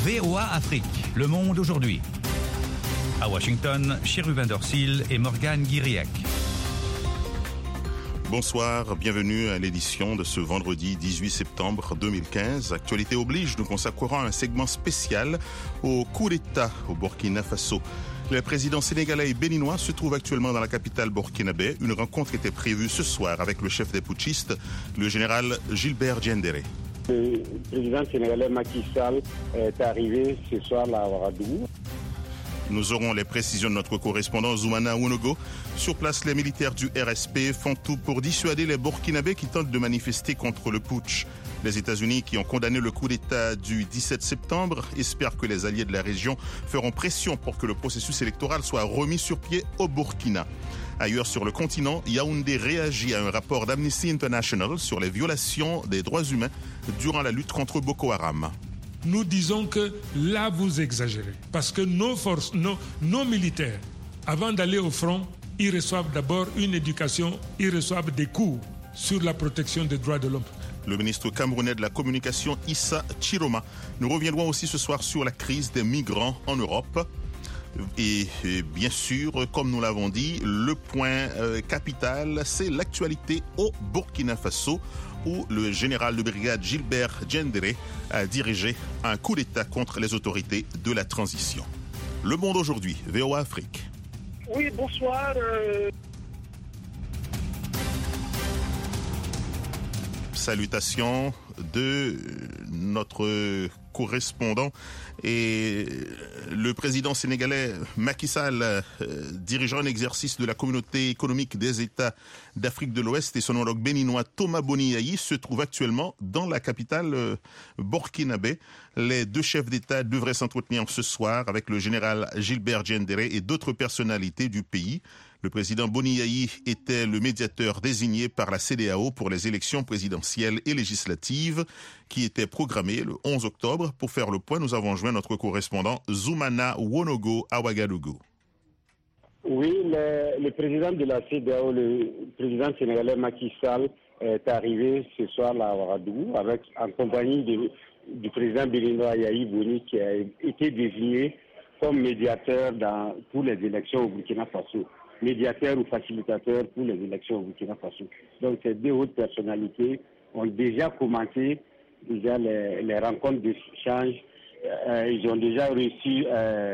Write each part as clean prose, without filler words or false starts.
VOA Afrique, le monde aujourd'hui. À Washington, Chérubin Dorsil et Morgane Guiriac. Bonsoir, bienvenue à l'édition de ce vendredi 18 septembre 2015. Actualité oblige, nous consacrerons un segment spécial au coup d'État au Burkina Faso. Le président sénégalais et béninois se trouve actuellement dans la capitale burkinabé. Une rencontre était prévue ce soir avec le chef des putschistes, le général Gilbert Diendéré. Le président sénégalais Macky Sall est arrivé ce soir à Ouagadougou. Nous aurons les précisions de notre correspondant Zoumana Ouonogo. Sur place, les militaires du RSP font tout pour dissuader les Burkinabés qui tentent de manifester contre le putsch. Les États-Unis, qui ont condamné le coup d'État du 17 septembre, espèrent que les alliés de la région feront pression pour que le processus électoral soit remis sur pied au Burkina. Ailleurs sur le continent, Yaoundé réagit à un rapport d'Amnesty International sur les violations des droits humains durant la lutte contre Boko Haram. Nous disons que là, vous exagérez. Parce que nos forces, nos militaires, avant d'aller au front, ils reçoivent d'abord une éducation, ils reçoivent des cours sur la protection des droits de l'homme. Le ministre camerounais de la communication, Issa Chiroma. Nous reviendrons aussi ce soir sur la crise des migrants en Europe. Et bien sûr, comme nous l'avons dit, le point capital, c'est l'actualité au Burkina Faso, où le général de brigade Gilbert Diendéré a dirigé un coup d'État contre les autorités de la transition. Le monde aujourd'hui, VOA Afrique. Oui, bonsoir. Salutations de notre correspondant et le président sénégalais Macky Sall, dirigeant un exercice de la communauté économique des États d'Afrique de l'Ouest, et son homologue béninois Thomas Boni Yayi se trouvent actuellement dans la capitale burkinabé. Les deux chefs d'État devraient s'entretenir ce soir avec le général Gilbert Diendéré et d'autres personnalités du pays. Le président Boni Yayi était le médiateur désigné par la CEDEAO pour les élections présidentielles et législatives qui étaient programmées le 11 octobre. Pour faire le point, nous avons joint notre correspondant Zoumana Ouonogo à Ouagadougou. Oui, le président de la CEDEAO, le président sénégalais Macky Sall, est arrivé ce soir à Ouagadougou en compagnie du président béninois Yayi Boni, qui a été désigné comme médiateur pour les élections au Burkina Faso. Médiateur ou facilitateur pour les élections au Burkina Faso. Donc ces deux hautes personnalités ont déjà commencé les rencontres d'échange. Ils ont déjà reçu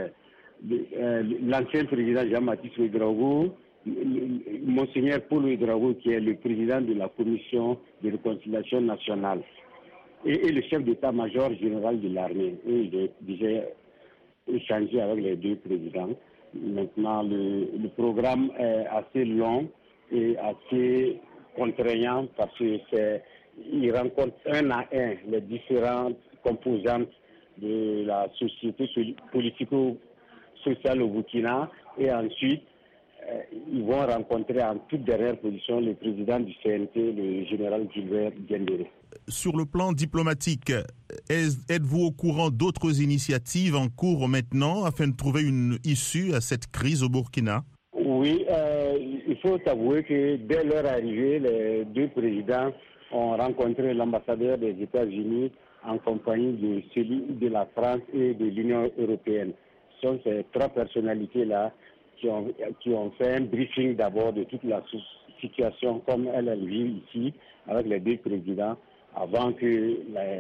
l'ancien président Jean-Baptiste Ouédraogo, Monseigneur Paul Ouédraogo, qui est le président de la commission de réconciliation nationale, et le chef d'état-major général de l'armée. Ils ont déjà échangé avec les deux présidents. Maintenant, le programme est assez long et assez contraignant parce qu'il rencontre un à un les différentes composantes de la société politico-sociale au Burkina, et ensuite ils vont rencontrer en toute dernière position le président du CNT, le général Gilbert Diendéré. Sur le plan diplomatique, êtes-vous au courant d'autres initiatives en cours maintenant afin de trouver une issue à cette crise au Burkina? Oui, il faut avouer que dès leur arrivée, les deux présidents ont rencontré l'ambassadeur des États-Unis en compagnie de celui de la France et de l'Union européenne. Ce sont ces trois personnalités-là qui ont fait un briefing d'abord de toute la situation comme elle vit ici avec les deux présidents avant que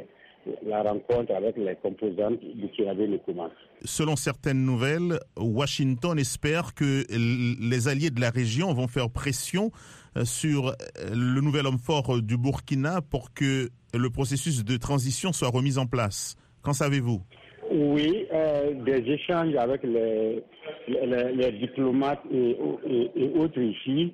la rencontre avec les composantes du Burkinabé ne commence. Selon certaines nouvelles, Washington espère que les alliés de la région vont faire pression sur le nouvel homme fort du Burkina pour que le processus de transition soit remis en place. Qu'en savez-vous? Oui, des échanges avec les diplomates et autres ici.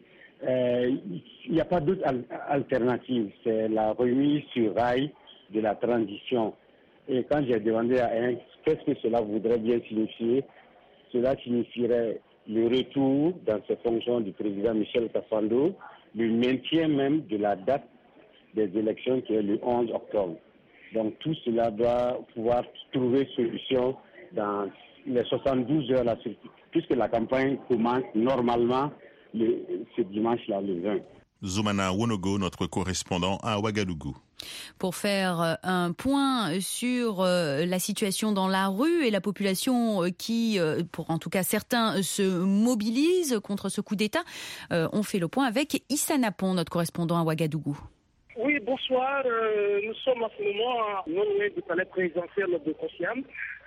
Il n'y a pas d'autre alternative. C'est la remise sur rail de la transition. Et quand j'ai demandé à un qu'est-ce que cela voudrait bien signifier, cela signifierait le retour dans ses fonctions du président Michel Kafando, le maintien même de la date des élections qui est le 11 octobre. Donc tout cela doit pouvoir trouver solution dans les 72 heures là, puisque la campagne commence normalement ce dimanche-là, le 20. Zoumana Wonogo, notre correspondant à Ouagadougou. Pour faire un point sur la situation dans la rue et la population qui, pour en tout cas certains, se mobilise contre ce coup d'État, on fait le point avec Issa Napon, notre correspondant à Ouagadougou. Oui, bonsoir. Nous sommes à ce moment non loin du palais présidentiel de Kosiam,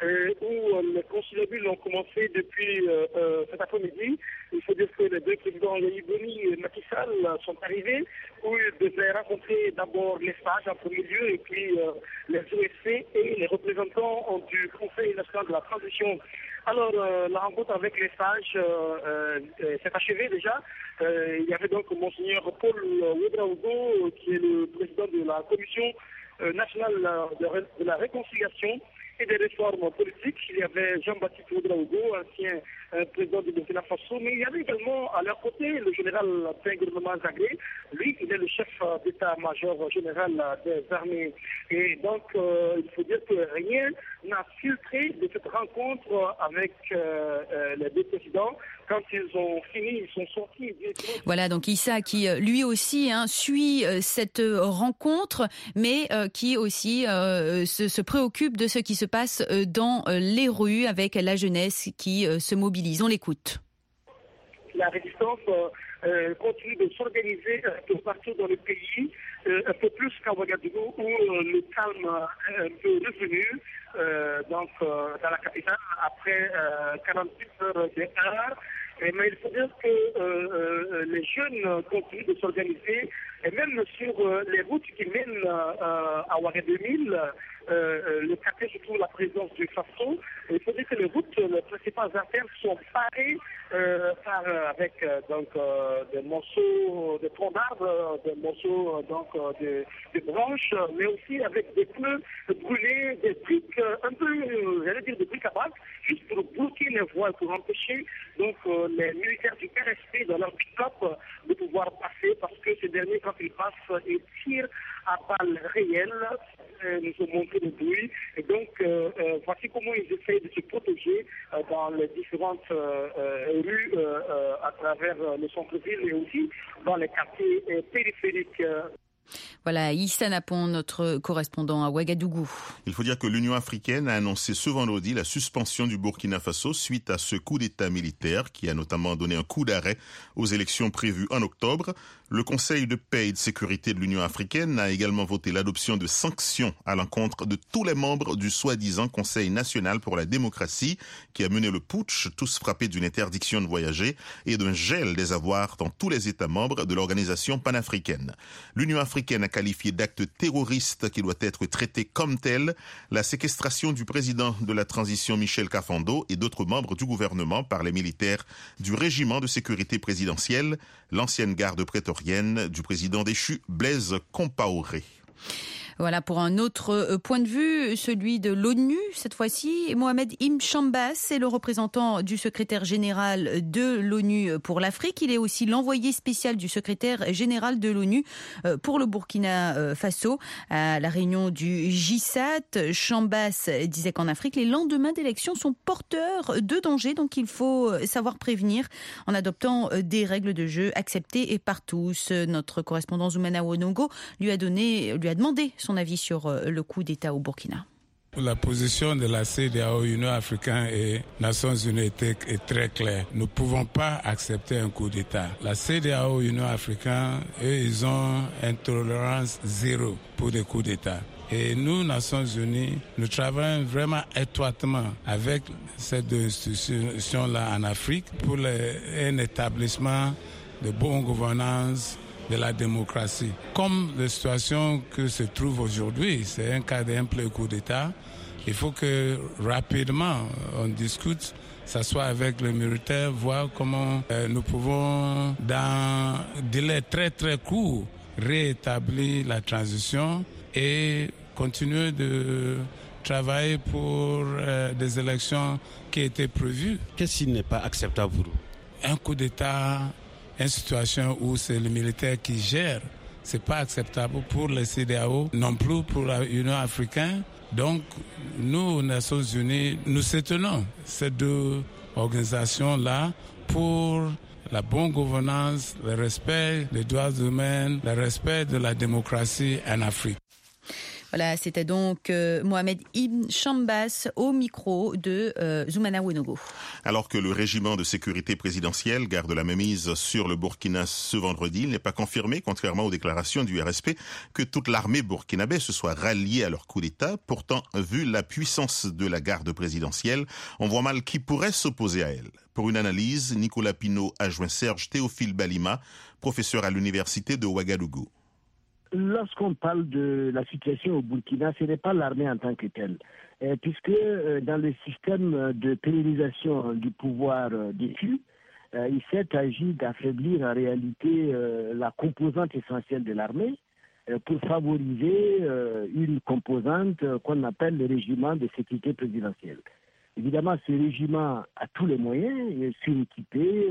où les conciliabules ont commencé depuis cet après-midi. Il faut dire que les deux présidents, Yahya Boni et Macky Sall, sont arrivés, où ils devaient rencontrer d'abord les sages en premier lieu, et puis les OSC et les représentants du Conseil national de la transition. Alors, la rencontre avec les sages s'est achevée déjà. Il y avait donc Monseigneur Paul Ouedraogo, qui est le président de la Commission nationale de la réconciliation et des réformes politiques. Il y avait Jean-Baptiste Ouedraogo, ancien président du Burkina Faso, mais il y avait également à leur côté le général Gouvernement Zagré. Lui, il est le chef d'état-major général des armées. Et donc, il faut dire que rien n'a filtré de cette rencontre avec les deux présidents. Quand ils ont fini, ils sont sortis. Voilà, donc Issa qui lui aussi suit cette rencontre, mais qui aussi se préoccupe de ce qui se passe dans les rues avec la jeunesse qui se mobilise. On l'écoute. La résistance continue de s'organiser partout dans le pays, un peu plus qu'à Ouagadougou, où le calme est un peu revenu dans la capitale après 48 heures de guerre. Mais il faut dire que les jeunes continuent de s'organiser, et même sur les routes qui mènent à Ouagadougou, le quartier se trouve la présence du Faso. Il faut dire que les principales artères sont parées avec des morceaux de troncs d'arbres, des morceaux de branches, mais aussi avec des pneus brûlés, des briques, un peu, j'allais dire des briques à bac, juste pour bloquer les voies, pour empêcher donc les militaires du PRSP dans leur pick-up de pouvoir passer, parce que ces derniers, quand ils passent, ils tirent à balles réelles. Nous ont montré le bruit. Et donc, voici comment ils essayent de se protéger dans les différentes rues à travers le centre-ville et aussi dans les quartiers périphériques. Voilà, Issa Napon, notre correspondant à Ouagadougou. Il faut dire que l'Union africaine a annoncé ce vendredi la suspension du Burkina Faso suite à ce coup d'État militaire qui a notamment donné un coup d'arrêt aux élections prévues en octobre. Le Conseil de paix et de sécurité de l'Union africaine a également voté l'adoption de sanctions à l'encontre de tous les membres du soi-disant Conseil national pour la démocratie qui a mené le putsch, tous frappés d'une interdiction de voyager et d'un gel des avoirs dans tous les États membres de l'organisation panafricaine. L'Union africaine a qualifié d'acte terroriste qui doit être traité comme tel la séquestration du président de la transition Michel Kafando et d'autres membres du gouvernement par les militaires du régiment de sécurité présidentielle, l'ancienne garde prétorienne du président déchu Blaise Compaoré. Voilà, pour un autre point de vue, celui de l'ONU, cette fois-ci. Mohamed Ibn Chambas est le représentant du secrétaire général de l'ONU pour l'Afrique. Il est aussi l'envoyé spécial du secrétaire général de l'ONU pour le Burkina Faso. À la réunion du G7, Chambas disait qu'en Afrique, les lendemains d'élections sont porteurs de danger. Donc il faut savoir prévenir en adoptant des règles de jeu acceptées par tous. Notre correspondant Zoumana Wonogo lui a demandé son avis sur le coup d'État au Burkina. La position de la CEDEAO, Union africaine et Nations unies est très claire. Nous ne pouvons pas accepter un coup d'État. La CEDEAO, Union africaine, eux, ils ont une tolérance zéro pour des coups d'État. Et nous, Nations unies, nous travaillons vraiment étroitement avec ces deux institutions-là en Afrique pour un établissement de bonne gouvernance de la démocratie. Comme la situation que se trouve aujourd'hui, c'est un cas d'un plein coup d'État, il faut que rapidement on discute, s'assoit avec les militaires, voir comment nous pouvons, dans un délai très très court, rétablir la transition et continuer de travailler pour des élections qui étaient prévues. Qu'est-ce qui n'est pas acceptable pour vous? Un coup d'État, une situation où c'est le militaire qui gère, c'est pas acceptable pour les CEDEAO, non plus pour l'Union africaine. Donc, nous, aux Nations unies, nous soutenons ces deux organisations-là pour la bonne gouvernance, le respect des droits humains, le respect de la démocratie en Afrique. Voilà, c'était donc Mohamed Ibn Chambas au micro de Zoumana Ouedraogo. Alors que le régiment de sécurité présidentielle garde la mainmise sur le Burkina ce vendredi, il n'est pas confirmé, contrairement aux déclarations du RSP, que toute l'armée burkinabé se soit ralliée à leur coup d'État. Pourtant, vu la puissance de la garde présidentielle, on voit mal qui pourrait s'opposer à elle. Pour une analyse, Nicolas Pinault a joint Serge Théophile Balima, professeur à l'université de Ouagadougou. Lorsqu'on parle de la situation au Burkina, ce n'est pas l'armée en tant que telle, puisque dans le système de pérennisation du pouvoir déchu, il s'est agi d'affaiblir en réalité la composante essentielle de l'armée pour favoriser une composante qu'on appelle le régiment de sécurité présidentielle. Évidemment, ce régiment a tous les moyens, il est suréquipé,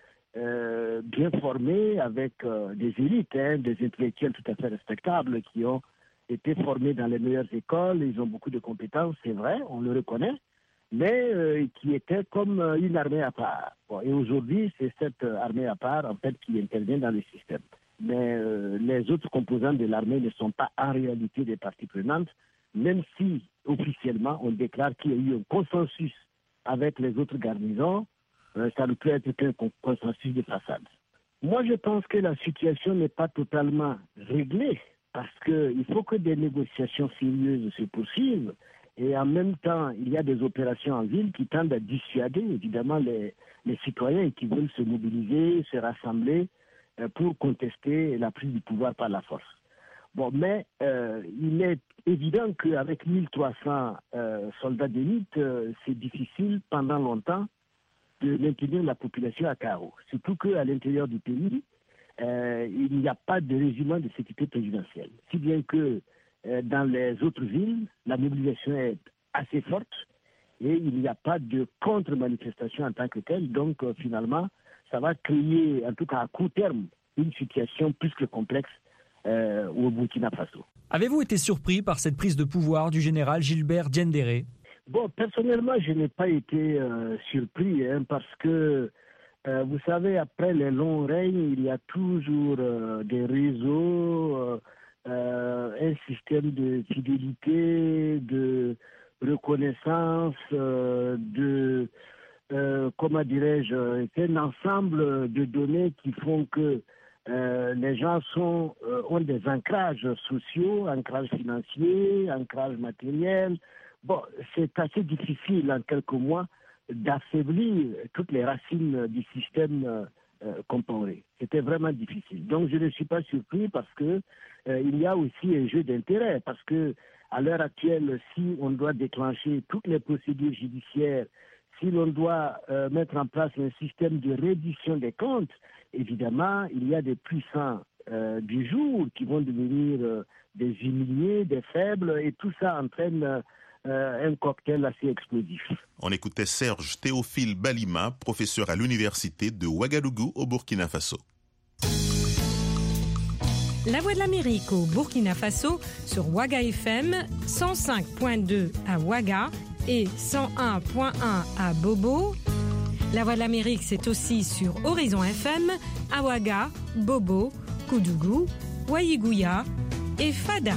bien formés avec des élites, des intellectuels tout à fait respectables qui ont été formés dans les meilleures écoles, ils ont beaucoup de compétences, c'est vrai, on le reconnaît, mais qui était comme une armée à part. Bon, et aujourd'hui, c'est cette armée à part en fait qui intervient dans le système. Mais les autres composantes de l'armée ne sont pas en réalité des parties prenantes, même si officiellement on déclare qu'il y a eu un consensus avec les autres garnisons. Ça ne peut être qu'un consensus de façade. Moi, je pense que la situation n'est pas totalement réglée parce qu'il faut que des négociations sérieuses se poursuivent et en même temps, il y a des opérations en ville qui tendent à dissuader évidemment les citoyens qui veulent se mobiliser, se rassembler pour contester la prise du pouvoir par la force. Bon, mais il est évident qu'avec 1300 soldats d'élite, c'est difficile pendant longtemps de maintenir la population à carreau. Surtout qu'à l'intérieur du pays, il n'y a pas de régiment de sécurité présidentielle. Si bien que dans les autres villes, la mobilisation est assez forte et il n'y a pas de contre-manifestation en tant que telle. Donc finalement, ça va créer, en tout cas à court terme, une situation plus que complexe au Burkina Faso. Avez-vous été surpris par cette prise de pouvoir du général Gilbert Diendéré ? Bon, personnellement, je n'ai pas été surpris parce que, vous savez, après les longs règnes, il y a toujours des réseaux, un système de fidélité, de reconnaissance, comment dirais-je, c'est un ensemble de données qui font que les gens ont des ancrages sociaux, ancrages financiers, ancrages matériels. Bon, c'est assez difficile en quelques mois d'affaiblir toutes les racines du système comparé. C'était vraiment difficile. Donc je ne suis pas surpris parce que il y a aussi un jeu d'intérêt. Parce que à l'heure actuelle, si on doit déclencher toutes les procédures judiciaires, si l'on doit mettre en place un système de reddition des comptes, évidemment, il y a des puissants du jour qui vont devenir des humiliés, des faibles, et tout ça entraîne un cocktail assez explosif. On écoutait Serge Théophile Balima, professeur à l'université de Ouagadougou au Burkina Faso. La Voix de l'Amérique au Burkina Faso sur Ouaga FM, 105.2 à Ouaga et 101.1 à Bobo. La Voix de l'Amérique, c'est aussi sur Horizon FM, à Ouaga, Bobo, Koudougou, Ouaïgouya et Fada.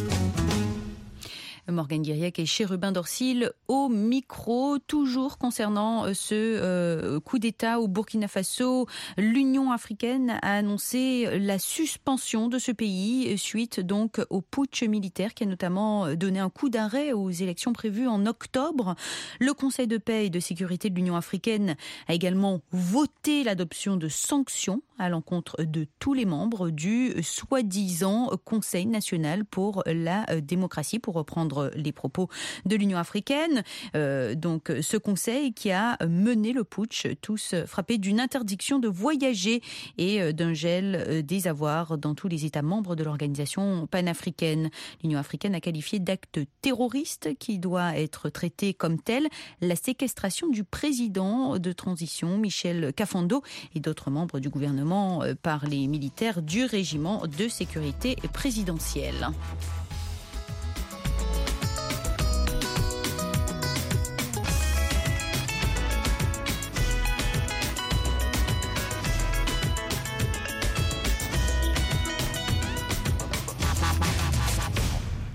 Morgane Guiriac et Chérubin Dorsil au micro, toujours concernant ce coup d'État au Burkina Faso. L'Union africaine a annoncé la suspension de ce pays suite donc au putsch militaire qui a notamment donné un coup d'arrêt aux élections prévues en octobre. Le Conseil de paix et de sécurité de l'Union africaine a également voté l'adoption de sanctions à l'encontre de tous les membres du soi-disant Conseil national pour la démocratie, pour reprendre les propos de l'Union africaine. Donc ce conseil qui a mené le putsch, tous frappés d'une interdiction de voyager et d'un gel des avoirs dans tous les États membres de l'organisation panafricaine. L'Union africaine a qualifié d'acte terroriste qui doit être traité comme tel la séquestration du président de transition Michel Kafando et d'autres membres du gouvernement par les militaires du régiment de sécurité présidentielle.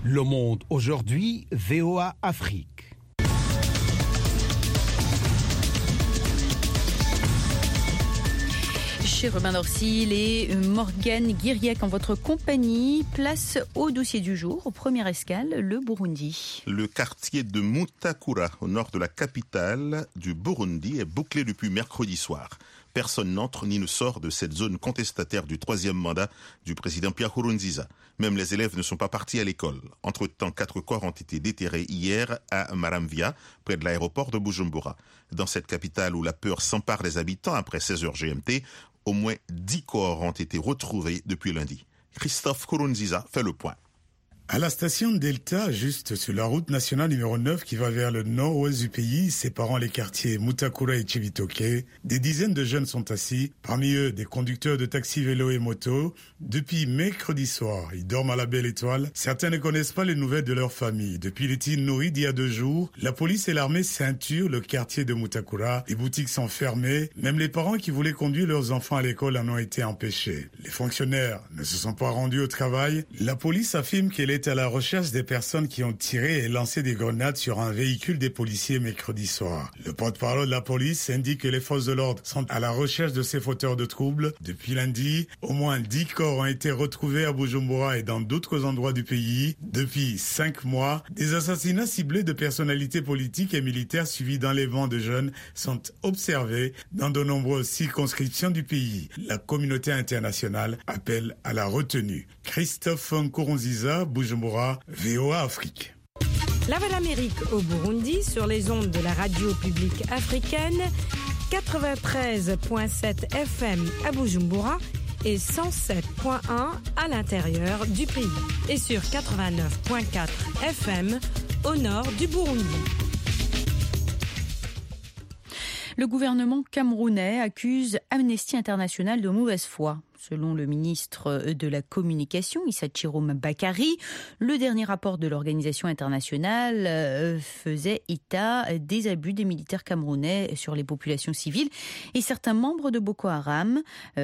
Le Monde aujourd'hui, VOA Afrique. Chérubin Dorsil et Morgane Guiriac en votre compagnie. Place au dossier du jour, au premier escale, le Burundi. Le quartier de Mutakura, au nord de la capitale du Burundi, est bouclé depuis mercredi soir. Personne n'entre ni ne sort de cette zone contestataire du 3e mandat du président Pierre Nkurunziza. Même les élèves ne sont pas partis à l'école. Entre-temps, 4 corps ont été déterrés hier à Maramvia, près de l'aéroport de Bujumbura. Dans cette capitale où la peur s'empare des habitants après 16h GMT, au moins 10 corps ont été retrouvés depuis lundi. Christophe Nkurunziza fait le point. À la station Delta, juste sur la route nationale numéro 9 qui va vers le nord-ouest du pays, séparant les quartiers Mutakura et Chibitoke, des dizaines de jeunes sont assis, parmi eux des conducteurs de taxi, vélo et moto. Depuis mercredi soir, ils dorment à la Belle Étoile. Certains ne connaissent pas les nouvelles de leur famille. Depuis les tirs nourris d'il y a 2 jours, la police et l'armée ceinturent le quartier de Mutakura. Les boutiques sont fermées. Même les parents qui voulaient conduire leurs enfants à l'école en ont été empêchés. Les fonctionnaires ne se sont pas rendus au travail. La police affirme qu'elle est à la recherche des personnes qui ont tiré et lancé des grenades sur un véhicule des policiers mercredi soir. Le porte-parole de la police indique que les forces de l'ordre sont à la recherche de ces fauteurs de troubles. Depuis lundi, au moins 10 corps ont été retrouvés à Bujumbura et dans d'autres endroits du pays. Depuis 5 mois, des assassinats ciblés de personnalités politiques et militaires suivis d'enlèvements de jeunes sont observés dans de nombreuses circonscriptions du pays. La communauté internationale appelle à la retenue. Christophe Nkurunziza, Bujumbura, VOA Afrique. La Voix d'Amérique au Burundi sur les ondes de la radio publique africaine, 93.7 FM à Bujumbura et 107.1 à l'intérieur du pays et sur 89.4 FM au nord du Burundi. Le gouvernement camerounais accuse Amnesty International de mauvaise foi. Selon le ministre de la Communication, Issa Chirom Bakari, le dernier rapport de l'organisation internationale faisait état des abus des militaires camerounais sur les populations civiles et certains membres de Boko Haram.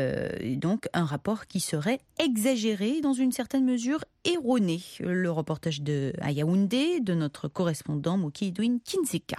Donc un rapport qui serait exagéré, dans une certaine mesure erroné. Le reportage de Yaoundé de notre correspondant Moki Edwin Kinzeka.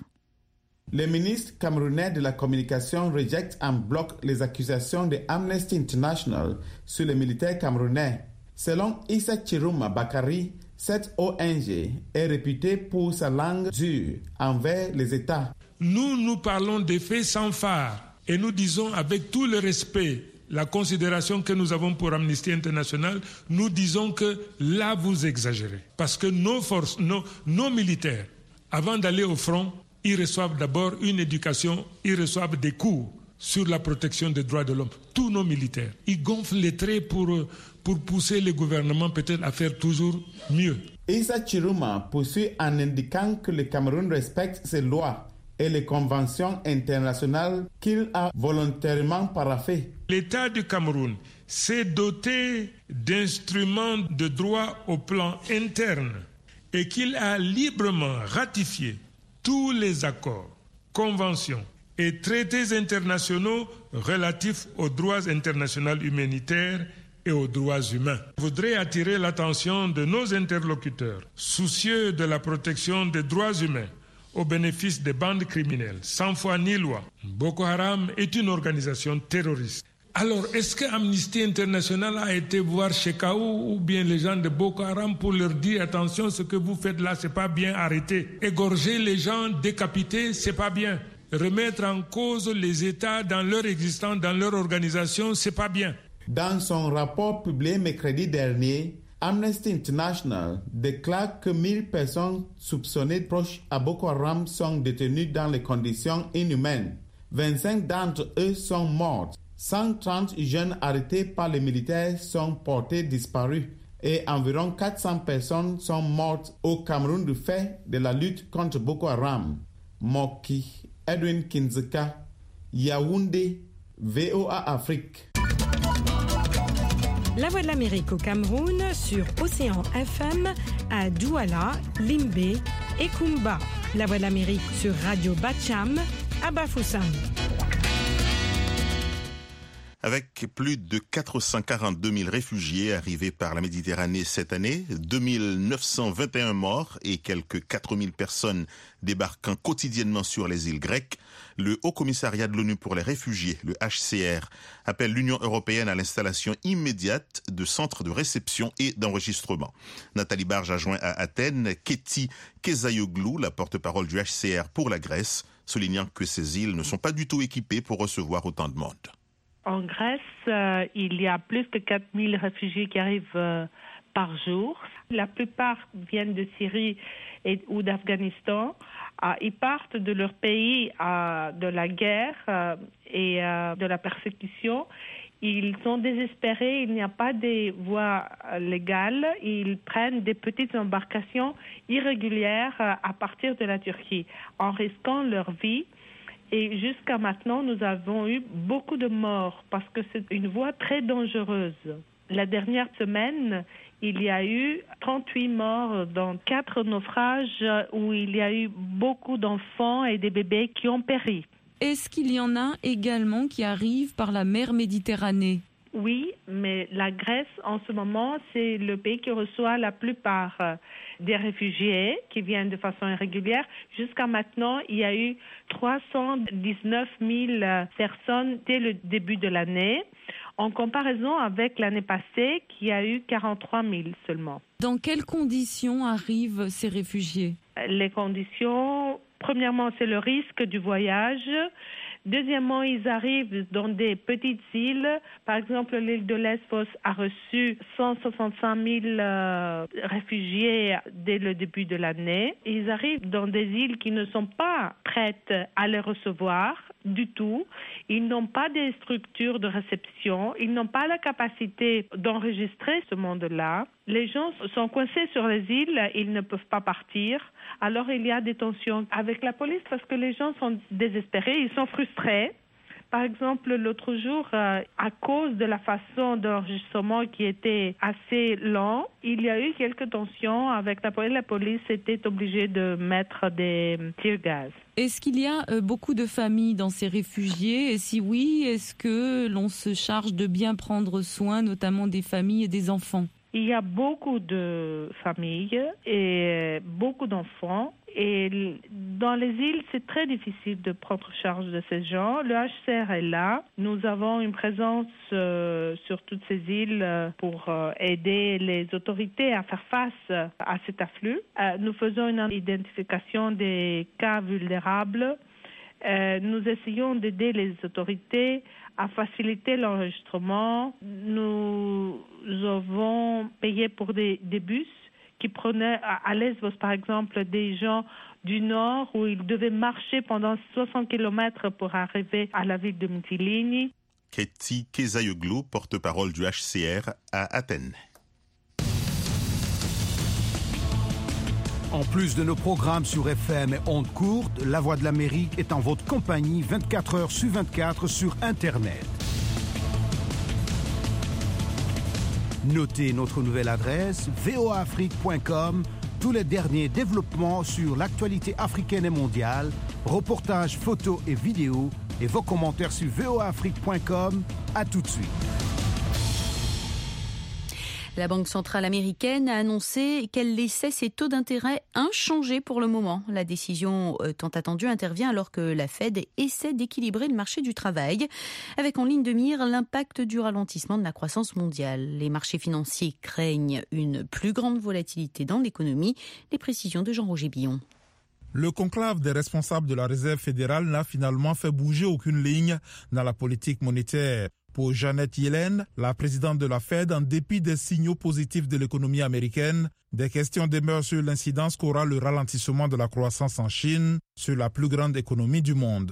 Le ministre camerounais de la Communication rejette en bloc les accusations de Amnesty International sur les militaires camerounais. Selon Issa Chirom Bakari, cette ONG est réputée pour sa langue dure envers les États. Nous parlons des faits sans phare et nous disons avec tout le respect, la considération que nous avons pour Amnesty International, nous disons que là vous exagérez. Parce que nos forces, nos militaires, avant d'aller au front, ils reçoivent d'abord une éducation, ils reçoivent des cours sur la protection des droits de l'homme. Tous nos militaires, ils gonflent les traits pour pousser les gouvernements peut-être à faire toujours mieux. Issa Chirom poursuit en indiquant que le Cameroun respecte ses lois et les conventions internationales qu'il a volontairement paraphées. L'État du Cameroun s'est doté d'instruments de droit au plan interne et qu'il a librement ratifié tous les accords, conventions et traités internationaux relatifs aux droits internationaux humanitaires et aux droits humains. Je voudrais attirer l'attention de nos interlocuteurs, soucieux de la protection des droits humains au bénéfice des bandes criminelles, sans foi ni loi. Boko Haram est une organisation terroriste. Alors, est-ce que Amnesty International a été voir Shekau ou bien les gens de Boko Haram pour leur dire attention, ce que vous faites là, c'est pas bien, arrêtez. Égorger les gens, décapiter, c'est pas bien. Remettre en cause les États dans leur existence, dans leur organisation, c'est pas bien. Dans son rapport publié mercredi dernier, Amnesty International déclare que 1000 personnes soupçonnées proches à Boko Haram sont détenues dans des conditions inhumaines. 25 d'entre eux sont morts. 130 jeunes arrêtés par les militaires sont portés disparus et environ 400 personnes sont mortes au Cameroun du fait de la lutte contre Boko Haram. Moki Edwin Kinzeka, Yaoundé, VOA Afrique. La Voix de l'Amérique au Cameroun sur Océan FM à Douala, Limbé et Kumba. La Voix de l'Amérique sur Radio Bacham à Bafoussam. Avec plus de 442 000 réfugiés arrivés par la Méditerranée cette année, 2921 morts et quelques 4 000 personnes débarquant quotidiennement sur les îles grecques, le Haut Commissariat de l'ONU pour les réfugiés, le HCR, appelle l'Union européenne à l'installation immédiate de centres de réception et d'enregistrement. Nathalie Barge a joint à Athènes Kéti Kezayoglu, la porte-parole du HCR pour la Grèce, soulignant que ces îles ne sont pas du tout équipées pour recevoir autant de monde. En Grèce, il y a plus de 4 000 réfugiés qui arrivent par jour. La plupart viennent de Syrie ou d'Afghanistan. Ils partent de leur pays de la guerre et de la persécution. Ils sont désespérés, il n'y a pas de voies légales. Ils prennent des petites embarcations irrégulières à partir de la Turquie en risquant leur vie. Et jusqu'à maintenant, nous avons eu beaucoup de morts parce que c'est une voie très dangereuse. La dernière semaine, il y a eu 38 morts dans 4 naufrages où il y a eu beaucoup d'enfants et des bébés qui ont péri. Est-ce qu'il y en a également qui arrivent par la mer Méditerranée ? Oui, mais la Grèce, en ce moment, c'est le pays qui reçoit la plupart des réfugiés qui viennent de façon irrégulière. Jusqu'à maintenant, il y a eu 319 000 personnes dès le début de l'année, en comparaison avec l'année passée, qui a eu 43 000 seulement. Dans quelles conditions arrivent ces réfugiés ? Les conditions, premièrement, c'est le risque du voyage. Deuxièmement, ils arrivent dans des petites îles. Par exemple, l'île de Lesbos a reçu 165 000 réfugiés dès le début de l'année. Ils arrivent dans des îles qui ne sont pas prêtes à les recevoir du tout. Ils n'ont pas de structures de réception. Ils n'ont pas la capacité d'enregistrer ce monde-là. Les gens sont coincés sur les îles. Ils ne peuvent pas partir. Alors, il y a des tensions avec la police parce que les gens sont désespérés, ils sont frustrés. Par exemple, l'autre jour, à cause de la façon d'enregistrement qui était assez lent, il y a eu quelques tensions avec la police. La police était obligée de mettre des tear gas. Est-ce qu'il y a beaucoup de familles dans ces réfugiés ? Et si oui, est-ce que l'on se charge de bien prendre soin, notamment des familles et des enfants ? Il y a beaucoup de familles et beaucoup d'enfants. Et dans les îles, c'est très difficile de prendre charge de ces gens. Le HCR est là. Nous avons une présence sur toutes ces îles pour aider les autorités à faire face à cet afflux. Nous faisons une identification des cas vulnérables. Nous essayons d'aider les autorités à faciliter l'enregistrement. Nous avons payé pour des bus qui prenaient à Lesbos, par exemple, des gens du nord où ils devaient marcher pendant 60 km pour arriver à la ville de Mytilini. Kéti Kezayoglu, porte-parole du HCR à Athènes. En plus de nos programmes sur FM et ondes courtes, La Voix de l'Amérique est en votre compagnie 24 heures sur 24 sur Internet. Notez notre nouvelle adresse voaafrique.com, tous les derniers développements sur l'actualité africaine et mondiale, reportages, photos et vidéos, et vos commentaires sur voaafrique.com. À tout de suite. La Banque centrale américaine a annoncé qu'elle laissait ses taux d'intérêt inchangés pour le moment. La décision tant attendue intervient alors que la Fed essaie d'équilibrer le marché du travail, avec en ligne de mire l'impact du ralentissement de la croissance mondiale. Les marchés financiers craignent une plus grande volatilité dans l'économie. Les précisions de Jean-Roger Billon. Le conclave des responsables de la Réserve fédérale n'a finalement fait bouger aucune ligne dans la politique monétaire. Pour Janet Yellen, la présidente de la Fed, en dépit des signaux positifs de l'économie américaine, des questions demeurent sur l'incidence qu'aura le ralentissement de la croissance en Chine sur la plus grande économie du monde.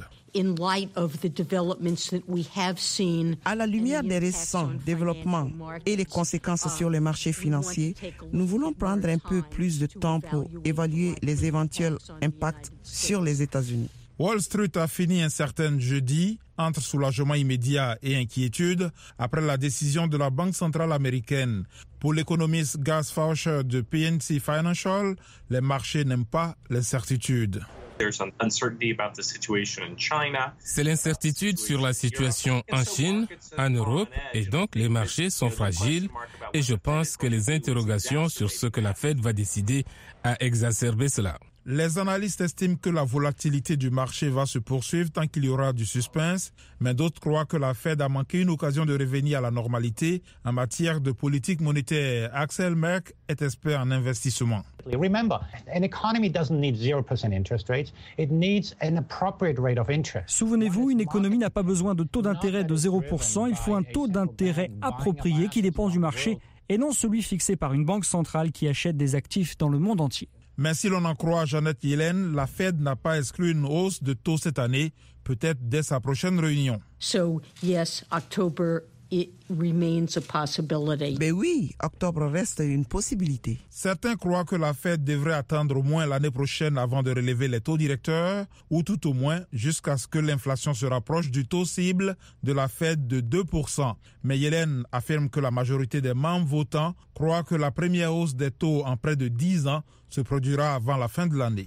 À la lumière des récents développements et les conséquences sur les marchés financiers, nous voulons prendre un peu plus de temps pour évaluer les éventuels impacts sur les États-Unis. Wall Street a fini incertaine jeudi, entre soulagement immédiat et inquiétude, après la décision de la Banque centrale américaine. Pour l'économiste Gus Faucher de PNC Financial, les marchés n'aiment pas l'incertitude. C'est l'incertitude sur la situation en Chine, en Europe, et donc les marchés sont fragiles. Et je pense que les interrogations sur ce que la Fed va décider a exacerbé cela. Les analystes estiment que la volatilité du marché va se poursuivre tant qu'il y aura du suspense, mais d'autres croient que la Fed a manqué une occasion de revenir à la normalité en matière de politique monétaire. Axel Merck est expert en investissement. Remember, an economy doesn't need 0% interest rates, it needs an appropriate rate of interest. Souvenez-vous, une économie n'a pas besoin de taux d'intérêt de 0%, il faut un taux d'intérêt approprié qui dépend du marché et non celui fixé par une banque centrale qui achète des actifs dans le monde entier. Mais si l'on en croit Janet Yellen, la Fed n'a pas exclu une hausse de taux cette année, peut-être dès sa prochaine réunion. So, yes, October, it remains a possibility. Ben oui, octobre reste une possibilité. Certains croient que la Fed devrait attendre au moins l'année prochaine avant de relever les taux directeurs, ou tout au moins jusqu'à ce que l'inflation se rapproche du taux cible de la Fed de 2%. Mais Yellen affirme que la majorité des membres votants croient que la première hausse des taux en près de 10 ans se produira avant la fin de l'année.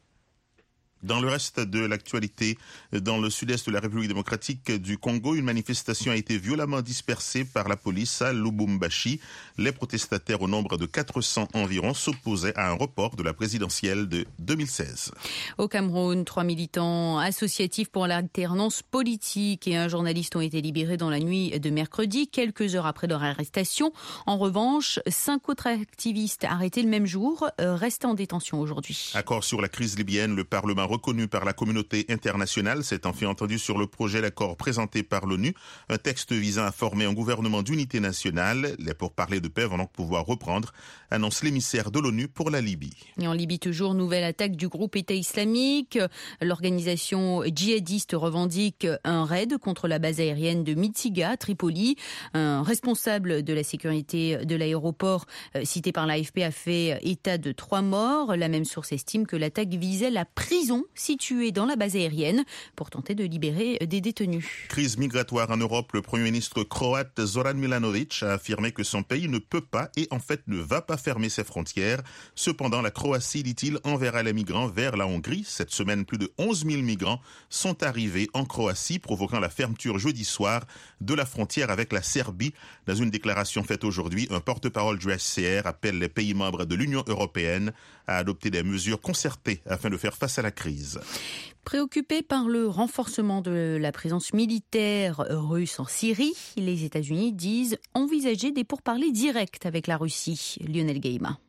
Dans le reste de l'actualité, dans le sud-est de la République démocratique du Congo, une manifestation a été violemment dispersée par la police à Lubumbashi. Les protestataires, au nombre de 400 environ, s'opposaient à un report de la présidentielle de 2016. Au Cameroun, 3 militants associatifs pour l'alternance politique et un journaliste ont été libérés dans la nuit de mercredi, quelques heures après leur arrestation. En revanche, 5 autres activistes arrêtés le même jour restent en détention aujourd'hui. Accord sur la crise libyenne, le Parlement reconnu par la communauté internationale s'est enfin entendu sur le projet d'accord présenté par l'ONU, un texte visant à former un gouvernement d'unité nationale. Les pourparlers de paix vont donc pouvoir reprendre, annonce l'émissaire de l'ONU pour la Libye. Et en Libye toujours, nouvelle attaque du groupe État islamique. L'organisation djihadiste revendique un raid contre la base aérienne de Mitsiga, Tripoli. Un responsable de la sécurité de l'aéroport cité par l'AFP a fait état de 3 morts. La même source estime que l'attaque visait la prison située dans la base aérienne pour tenter de libérer des détenus. Crise migratoire en Europe, le Premier ministre croate Zoran Milanovic a affirmé que son pays ne peut pas et en fait ne va pas fermer ses frontières. Cependant, la Croatie, dit-il, enverra les migrants vers la Hongrie. Cette semaine, plus de 11 000 migrants sont arrivés en Croatie, provoquant la fermeture jeudi soir de la frontière avec la Serbie. Dans une déclaration faite aujourd'hui, un porte-parole du HCR appelle les pays membres de l'Union européenne à adopter des mesures concertées afin de faire face à la crise. Préoccupés par le renforcement de la présence militaire russe en Syrie, les États-Unis disent envisager des pourparlers directs avec la Russie. Lionel Guillemin.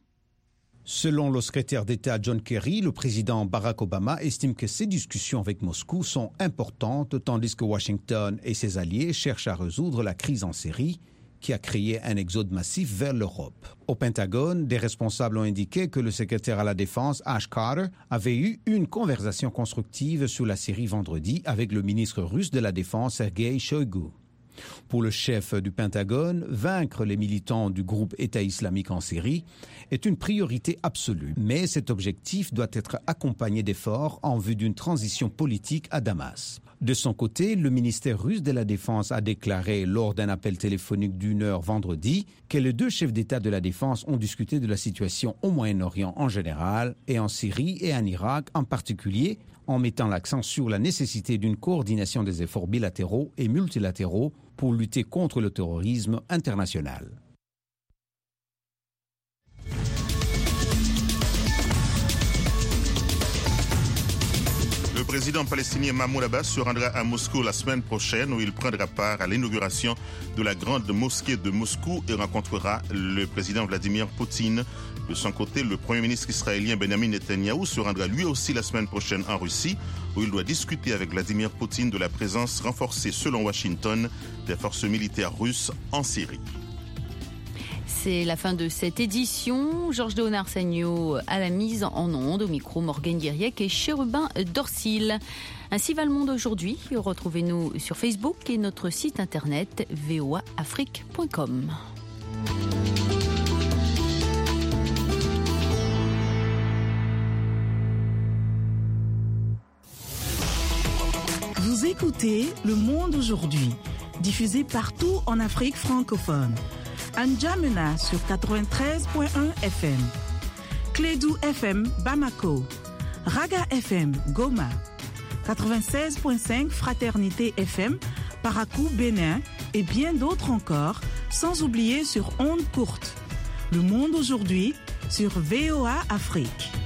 Selon le secrétaire d'État John Kerry, le président Barack Obama estime que ces discussions avec Moscou sont importantes, tandis que Washington et ses alliés cherchent à résoudre la crise en Syrie, qui a créé un exode massif vers l'Europe. Au Pentagone, des responsables ont indiqué que le secrétaire à la Défense, Ash Carter, avait eu une conversation constructive sur la Syrie vendredi avec le ministre russe de la Défense, Sergei Shoigu. Pour le chef du Pentagone, vaincre les militants du groupe État islamique en Syrie est une priorité absolue. Mais cet objectif doit être accompagné d'efforts en vue d'une transition politique à Damas. De son côté, le ministère russe de la Défense a déclaré lors d'un appel téléphonique d'1 heure vendredi que les 2 chefs d'État de la Défense ont discuté de la situation au Moyen-Orient en général et en Syrie et en Irak en particulier, en mettant l'accent sur la nécessité d'une coordination des efforts bilatéraux et multilatéraux pour lutter contre le terrorisme international. Le président palestinien Mahmoud Abbas se rendra à Moscou la semaine prochaine où il prendra part à l'inauguration de la grande mosquée de Moscou et rencontrera le président Vladimir Poutine. De son côté, le premier ministre israélien Benjamin Netanyahou se rendra lui aussi la semaine prochaine en Russie où il doit discuter avec Vladimir Poutine de la présence renforcée selon Washington des forces militaires russes en Syrie. C'est la fin de cette édition. Georges Léonard-Sagno à la mise en onde, au micro Morgane Guiriec et Chérubin Dorsil. Ainsi va le monde aujourd'hui. Retrouvez-nous sur Facebook et notre site internet voaafrique.com. Vous écoutez Le Monde aujourd'hui, diffusé partout en Afrique francophone. N'Djamena sur 93.1 FM, Clédou FM Bamako, Raga FM, Goma. 96.5 Fraternité FM, Parakou, Bénin et bien d'autres encore, sans oublier sur ondes courtes. Le monde aujourd'hui sur VOA Afrique.